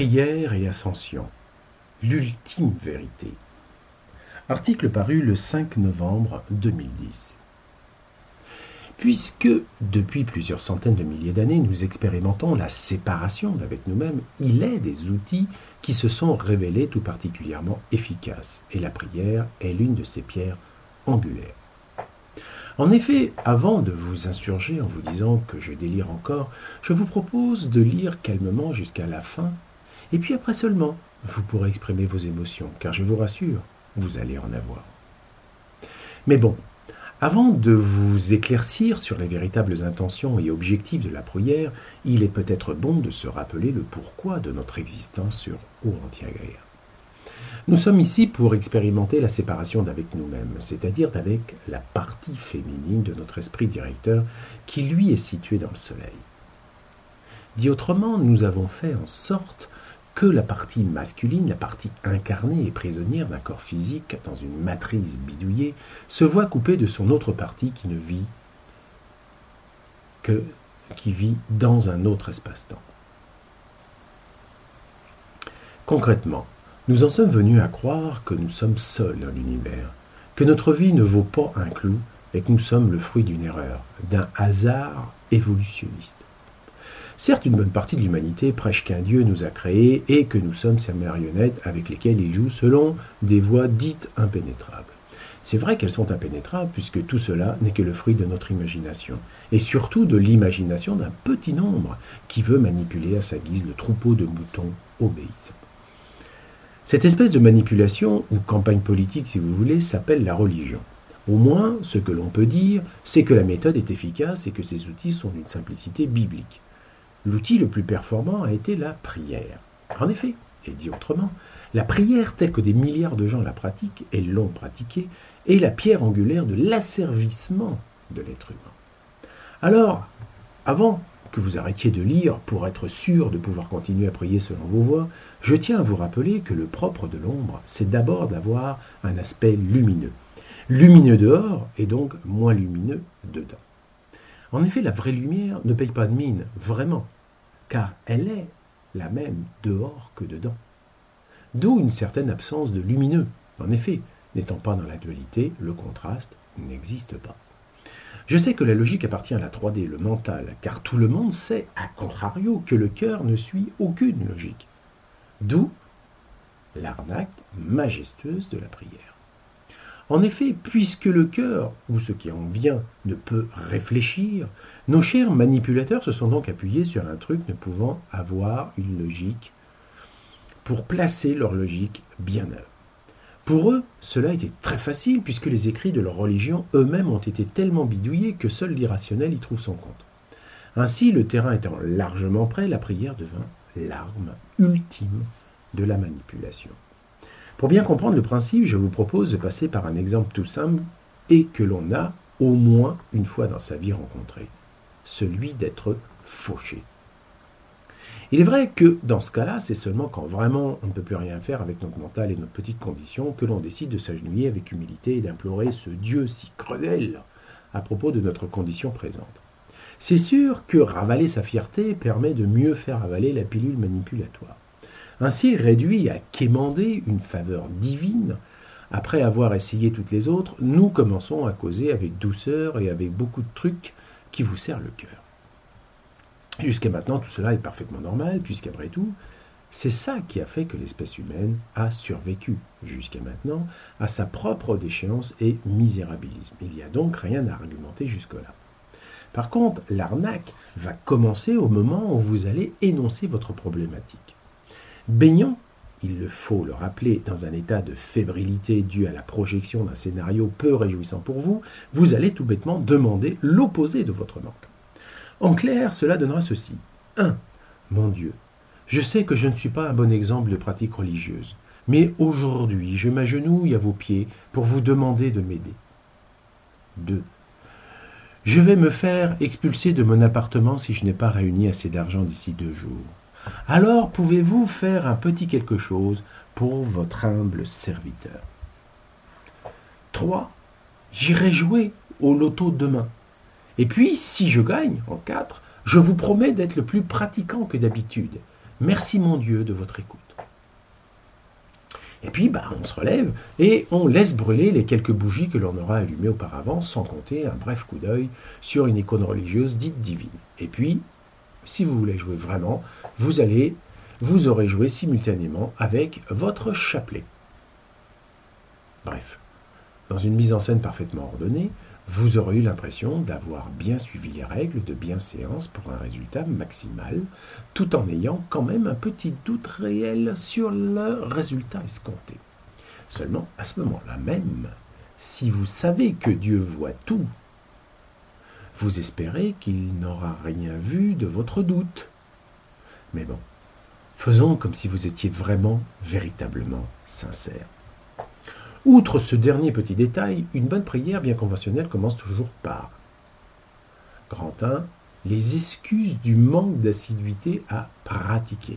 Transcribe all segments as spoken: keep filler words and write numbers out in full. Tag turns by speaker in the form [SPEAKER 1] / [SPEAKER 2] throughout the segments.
[SPEAKER 1] Prière et ascension, l'ultime vérité. Article paru le cinq novembre deux mille dix. Puisque, depuis plusieurs centaines de milliers d'années, nous expérimentons la séparation d'avec nous-mêmes, il est des outils qui se sont révélés tout particulièrement efficaces, et la prière est l'une de ces pierres angulaires. En effet, avant de vous insurger en vous disant que je délire encore, je vous propose de lire calmement jusqu'à la fin, et puis après seulement, vous pourrez exprimer vos émotions, car je vous rassure, vous allez en avoir. Mais bon, avant de vous éclaircir sur les véritables intentions et objectifs de la prière, il est peut-être bon de se rappeler le pourquoi de notre existence sur Urantia-Gaia. Nous sommes ici pour expérimenter la séparation d'avec nous-mêmes, c'est-à-dire d'avec la partie féminine de notre esprit directeur qui lui est situé dans le soleil. Dit autrement, nous avons fait en sorte que la partie masculine, la partie incarnée et prisonnière d'un corps physique dans une matrice bidouillée, se voit coupée de son autre partie qui ne vit que, qui vit dans un autre espace-temps. Concrètement, nous en sommes venus à croire que nous sommes seuls dans l'univers, que notre vie ne vaut pas un clou et que nous sommes le fruit d'une erreur, d'un hasard évolutionniste. Certes, une bonne partie de l'humanité prêche qu'un Dieu nous a créés et que nous sommes ses marionnettes avec lesquelles il joue selon des voies dites impénétrables. C'est vrai qu'elles sont impénétrables puisque tout cela n'est que le fruit de notre imagination, et surtout de l'imagination d'un petit nombre qui veut manipuler à sa guise le troupeau de moutons obéissants. Cette espèce de manipulation, ou campagne politique si vous voulez, s'appelle la religion. Au moins, ce que l'on peut dire, c'est que la méthode est efficace et que ses outils sont d'une simplicité biblique. L'outil le plus performant a été la prière. En effet, et dit autrement, la prière telle que des milliards de gens la pratiquent et l'ont pratiquée est la pierre angulaire de l'asservissement de l'être humain. Alors, avant que vous arrêtiez de lire pour être sûr de pouvoir continuer à prier selon vos voies, je tiens à vous rappeler que le propre de l'ombre, c'est d'abord d'avoir un aspect lumineux. Lumineux dehors et donc moins lumineux dedans. En effet, la vraie lumière ne paye pas de mine, vraiment, car elle est la même dehors que dedans. D'où une certaine absence de lumineux. En effet, n'étant pas dans la dualité, le contraste n'existe pas. Je sais que la logique appartient à la trois D, le mental, car tout le monde sait, à contrario, que le cœur ne suit aucune logique. D'où l'arnaque majestueuse de la prière. En effet, puisque le cœur, ou ce qui en vient, ne peut réfléchir, nos chers manipulateurs se sont donc appuyés sur un truc ne pouvant avoir une logique pour placer leur logique bien neuve. Pour eux, cela était très facile puisque les écrits de leur religion eux-mêmes ont été tellement bidouillés que seul l'irrationnel y trouve son compte. Ainsi, le terrain étant largement prêt, la prière devint l'arme ultime de la manipulation. Pour bien comprendre le principe, je vous propose de passer par un exemple tout simple et que l'on a au moins une fois dans sa vie rencontré, celui d'être fauché. Il est vrai que dans ce cas-là, c'est seulement quand vraiment on ne peut plus rien faire avec notre mental et notre petite condition que l'on décide de s'agenouiller avec humilité et d'implorer ce Dieu si cruel à propos de notre condition présente. C'est sûr que ravaler sa fierté permet de mieux faire avaler la pilule manipulatoire. Ainsi réduit à quémander une faveur divine, après avoir essayé toutes les autres, nous commençons à causer avec douceur et avec beaucoup de trucs qui vous serrent le cœur. Jusqu'à maintenant, tout cela est parfaitement normal, puisqu'après tout, c'est ça qui a fait que l'espèce humaine a survécu, jusqu'à maintenant, à sa propre déchéance et misérabilisme. Il n'y a donc rien à argumenter jusque-là. Par contre, l'arnaque va commencer au moment où vous allez énoncer votre problématique. Baignant, il le faut le rappeler, dans un état de fébrilité dû à la projection d'un scénario peu réjouissant pour vous, vous allez tout bêtement demander l'opposé de votre manque. En clair, cela donnera ceci. un. Mon Dieu, je sais que je ne suis pas un bon exemple de pratique religieuse, mais aujourd'hui, je m'agenouille à vos pieds pour vous demander de m'aider. deux. Je vais me faire expulser de mon appartement si je n'ai pas réuni assez d'argent d'ici deux jours. Alors pouvez-vous faire un petit quelque chose pour votre humble serviteur. trois. J'irai jouer au loto demain. Et puis, si je gagne en quatre, je vous promets d'être le plus pratiquant que d'habitude. Merci mon Dieu de votre écoute. Et puis, bah, on se relève et on laisse brûler les quelques bougies que l'on aura allumées auparavant, sans compter un bref coup d'œil sur une icône religieuse dite divine. Et puis, si vous voulez jouer vraiment, vous allez, vous aurez joué simultanément avec votre chapelet. Bref, dans une mise en scène parfaitement ordonnée, vous aurez eu l'impression d'avoir bien suivi les règles de bienséance pour un résultat maximal, tout en ayant quand même un petit doute réel sur le résultat escompté. Seulement, à ce moment-là même, si vous savez que Dieu voit tout, vous espérez qu'il n'aura rien vu de votre doute. Mais bon, faisons comme si vous étiez vraiment, véritablement sincère. Outre ce dernier petit détail, une bonne prière bien conventionnelle commence toujours par Grand un. Les excuses du manque d'assiduité à pratiquer.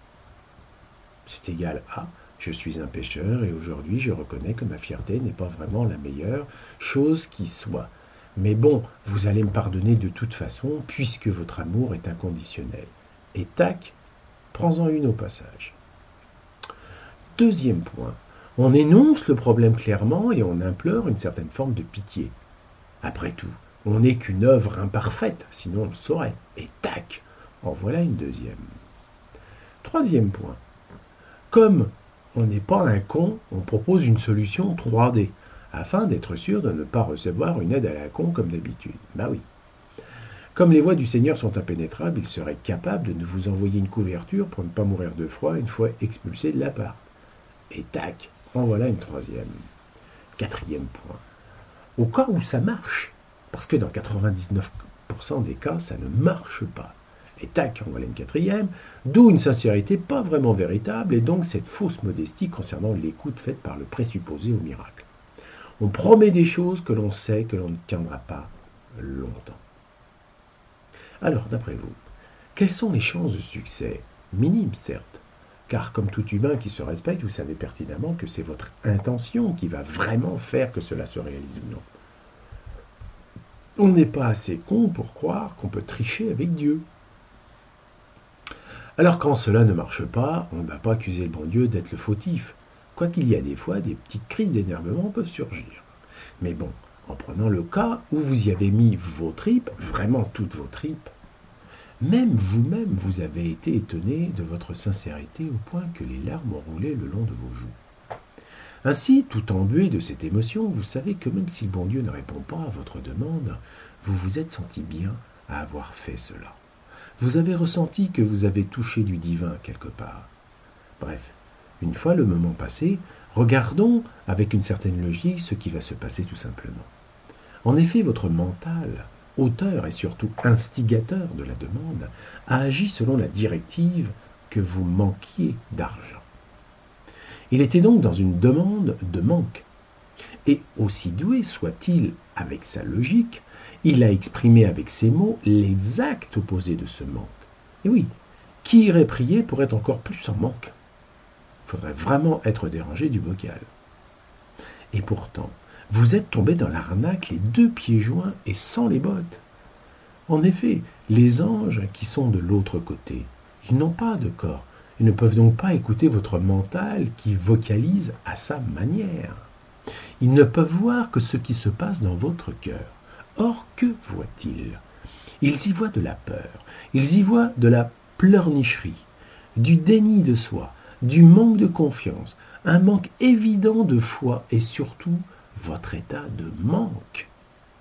[SPEAKER 1] C'est égal à je suis un pécheur et aujourd'hui je reconnais que ma fierté n'est pas vraiment la meilleure chose qui soit. Mais bon, vous allez me pardonner de toute façon puisque votre amour est inconditionnel. Et tac, prends-en une au passage. Deuxième point. On énonce le problème clairement et on implore une certaine forme de pitié. Après tout, on n'est qu'une œuvre imparfaite, sinon on le saurait. Et tac, en voilà une deuxième. Troisième point. Comme on n'est pas un con, on propose une solution trois D, afin d'être sûr de ne pas recevoir une aide à la con comme d'habitude. Bah oui. Comme les voies du Seigneur sont impénétrables, il serait capable de vous envoyer une couverture pour ne pas mourir de froid une fois expulsé de l'appart. Et tac, en voilà une troisième. Quatrième point. Au cas où ça marche, parce que dans quatre-vingt-dix-neuf pour cent des cas, ça ne marche pas. Et tac, en voilà une quatrième, d'où une sincérité pas vraiment véritable, et donc cette fausse modestie concernant l'écoute faite par le présupposé au miracle. On promet des choses que l'on sait que l'on ne tiendra pas longtemps. Alors, d'après vous, quelles sont les chances de succès? Minimes, certes, car comme tout humain qui se respecte, vous savez pertinemment que c'est votre intention qui va vraiment faire que cela se réalise ou non. On n'est pas assez con pour croire qu'on peut tricher avec Dieu. Alors quand cela ne marche pas, on ne va pas accuser le bon Dieu d'être le fautif, quoiqu'il y a des fois des petites crises d'énervement peuvent surgir. Mais bon, en prenant le cas où vous y avez mis vos tripes, vraiment toutes vos tripes, même vous-même, vous avez été étonné de votre sincérité au point que les larmes ont roulé le long de vos joues. Ainsi, tout embué de cette émotion, vous savez que même si le bon Dieu ne répond pas à votre demande, vous vous êtes senti bien à avoir fait cela. Vous avez ressenti que vous avez touché du divin quelque part. Bref, une fois le moment passé, regardons avec une certaine logique ce qui va se passer tout simplement. En effet, votre mental, auteur et surtout instigateur de la demande, a agi selon la directive que vous manquiez d'argent. Il était donc dans une demande de manque. Et aussi doué soit-il avec sa logique, il a exprimé avec ses mots les actes opposés de ce manque. Et oui, qui irait prier pour être encore plus en manque? Il faudrait vraiment être dérangé du bocal. Et pourtant, vous êtes tombé dans l'arnaque les deux pieds joints et sans les bottes. En effet, les anges qui sont de l'autre côté, ils n'ont pas de corps. Ils ne peuvent donc pas écouter votre mental qui vocalise à sa manière. Ils ne peuvent voir que ce qui se passe dans votre cœur. Or, que voient-ils? Ils y voient de la peur, ils y voient de la pleurnicherie, du déni de soi, du manque de confiance, un manque évident de foi et surtout votre état de manque.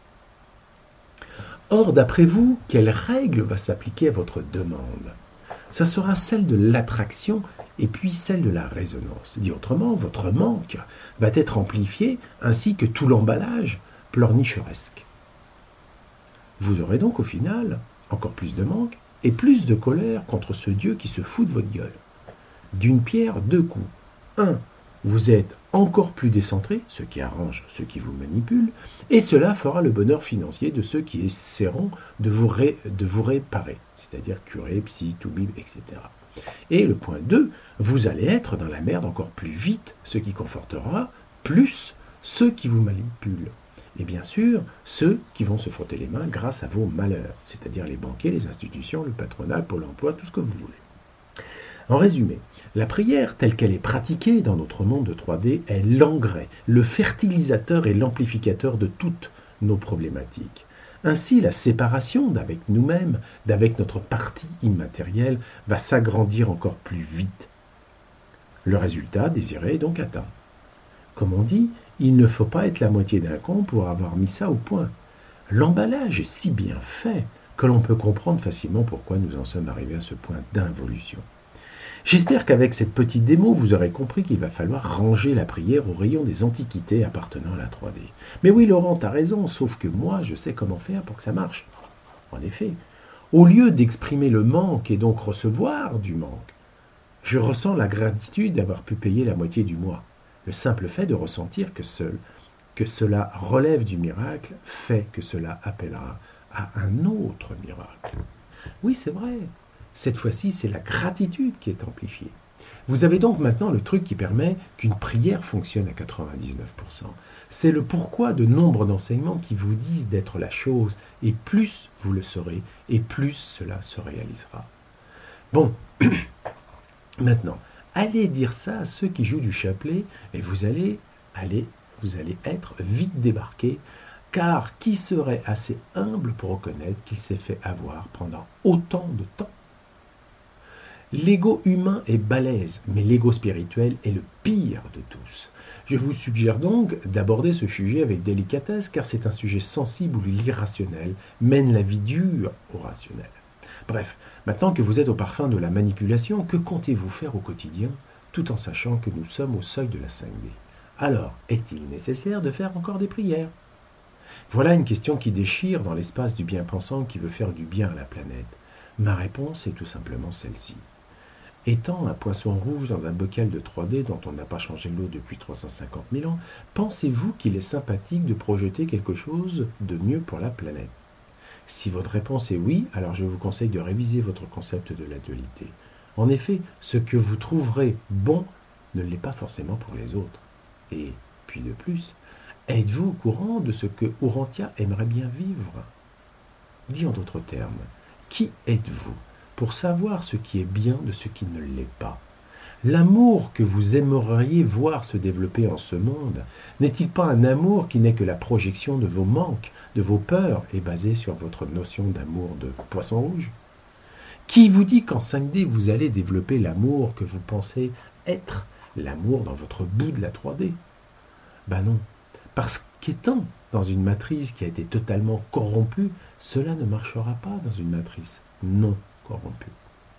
[SPEAKER 1] Or, d'après vous, quelle règle va s'appliquer à votre demande? Ça sera celle de l'attraction et puis celle de la résonance. Dit autrement, votre manque va être amplifié ainsi que tout l'emballage pleurnicheresque. Vous aurez donc au final encore plus de manque et plus de colère contre ce Dieu qui se fout de votre gueule. D'une pierre, deux coups. Un, vous êtes encore plus décentré, ce qui arrange ceux qui vous manipulent, et cela fera le bonheur financier de ceux qui essaieront de vous, ré, de vous réparer, c'est-à-dire curé, psy, toubib, et cetera. Et le point deux, vous allez être dans la merde encore plus vite, ce qui confortera plus ceux qui vous manipulent. Et bien sûr, ceux qui vont se frotter les mains grâce à vos malheurs, c'est-à-dire les banquiers, les institutions, le patronat, Pôle emploi, tout ce que vous voulez. En résumé, la prière telle qu'elle est pratiquée dans notre monde de trois D est l'engrais, le fertilisateur et l'amplificateur de toutes nos problématiques. Ainsi, la séparation d'avec nous-mêmes, d'avec notre partie immatérielle, va s'agrandir encore plus vite. Le résultat désiré est donc atteint. Comme on dit, il ne faut pas être la moitié d'un con pour avoir mis ça au point. L'emballage est si bien fait que l'on peut comprendre facilement pourquoi nous en sommes arrivés à ce point d'involution. J'espère qu'avec cette petite démo, vous aurez compris qu'il va falloir ranger la prière au rayon des antiquités appartenant à la trois D. Mais oui, Laurent, t'as raison, sauf que moi, je sais comment faire pour que ça marche. En effet, au lieu d'exprimer le manque et donc recevoir du manque, je ressens la gratitude d'avoir pu payer la moitié du mois. Le simple fait de ressentir que, seul, que cela relève du miracle fait que cela appellera à un autre miracle. Oui, c'est vrai. Cette fois-ci, c'est la gratitude qui est amplifiée. Vous avez donc maintenant le truc qui permet qu'une prière fonctionne à quatre-vingt-dix-neuf pour cent. C'est le pourquoi de nombre d'enseignements qui vous disent d'être la chose, et plus vous le serez, et plus cela se réalisera. Bon, maintenant, allez dire ça à ceux qui jouent du chapelet, et vous allez, aller, vous allez être vite débarqués, car qui serait assez humble pour reconnaître qu'il s'est fait avoir pendant autant de temps? L'ego humain est balèze, mais l'ego spirituel est le pire de tous. Je vous suggère donc d'aborder ce sujet avec délicatesse, car c'est un sujet sensible où l'irrationnel mène la vie dure au rationnel. Bref, maintenant que vous êtes au parfum de la manipulation, que comptez-vous faire au quotidien, tout en sachant que nous sommes au seuil de la cinq D? Alors, est-il nécessaire de faire encore des prières? Voilà une question qui déchire dans l'espace du bien-pensant qui veut faire du bien à la planète. Ma réponse est tout simplement celle-ci. Étant un poisson rouge dans un bocal de trois D dont on n'a pas changé l'eau depuis trois cent cinquante mille ans, pensez-vous qu'il est sympathique de projeter quelque chose de mieux pour la planète? Si votre réponse est oui, alors je vous conseille de réviser votre concept de la dualité. En effet, ce que vous trouverez bon ne l'est pas forcément pour les autres. Et puis de plus, êtes-vous au courant de ce que Urantia aimerait bien vivre? Dit en d'autres termes, qui êtes-vous pour savoir ce qui est bien de ce qui ne l'est pas? L'amour que vous aimeriez voir se développer en ce monde, n'est-il pas un amour qui n'est que la projection de vos manques, de vos peurs, et basé sur votre notion d'amour de poisson rouge? Qui vous dit qu'en cinq D vous allez développer l'amour que vous pensez être l'amour dans votre bout de la trois D? Ben non, parce qu'étant dans une matrice qui a été totalement corrompue, cela ne marchera pas dans une matrice non corrompue.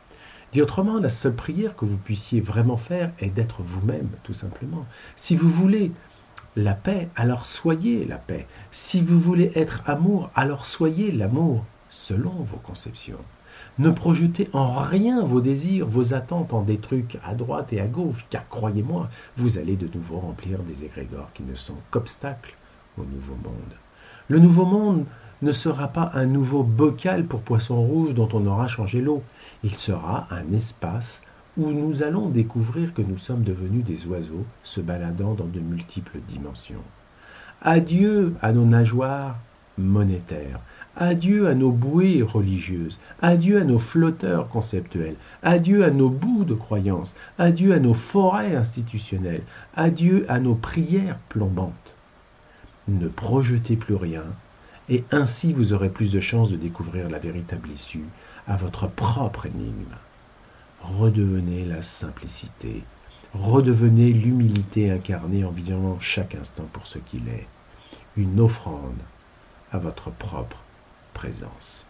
[SPEAKER 1] Dit autrement, la seule prière que vous puissiez vraiment faire est d'être vous-même, tout simplement. Si vous voulez la paix, alors soyez la paix. Si vous voulez être amour, alors soyez l'amour, selon vos conceptions. Ne projetez en rien vos désirs, vos attentes en des trucs à droite et à gauche, car croyez-moi, vous allez de nouveau remplir des égrégores qui ne sont qu'obstacles au nouveau monde. Le nouveau monde ne sera pas un nouveau bocal pour poissons rouges dont on aura changé l'eau. Il sera un espace où nous allons découvrir que nous sommes devenus des oiseaux se baladant dans de multiples dimensions. Adieu à nos nageoires monétaires, adieu à nos bouées religieuses, adieu à nos flotteurs conceptuels, adieu à nos bouts de croyances, adieu à nos forêts institutionnelles, adieu à nos prières plombantes. Ne projetez plus rien, et ainsi vous aurez plus de chances de découvrir la véritable issue à votre propre énigme. Redevenez la simplicité, redevenez l'humilité incarnée en vivant chaque instant pour ce qu'il est, une offrande à votre propre présence.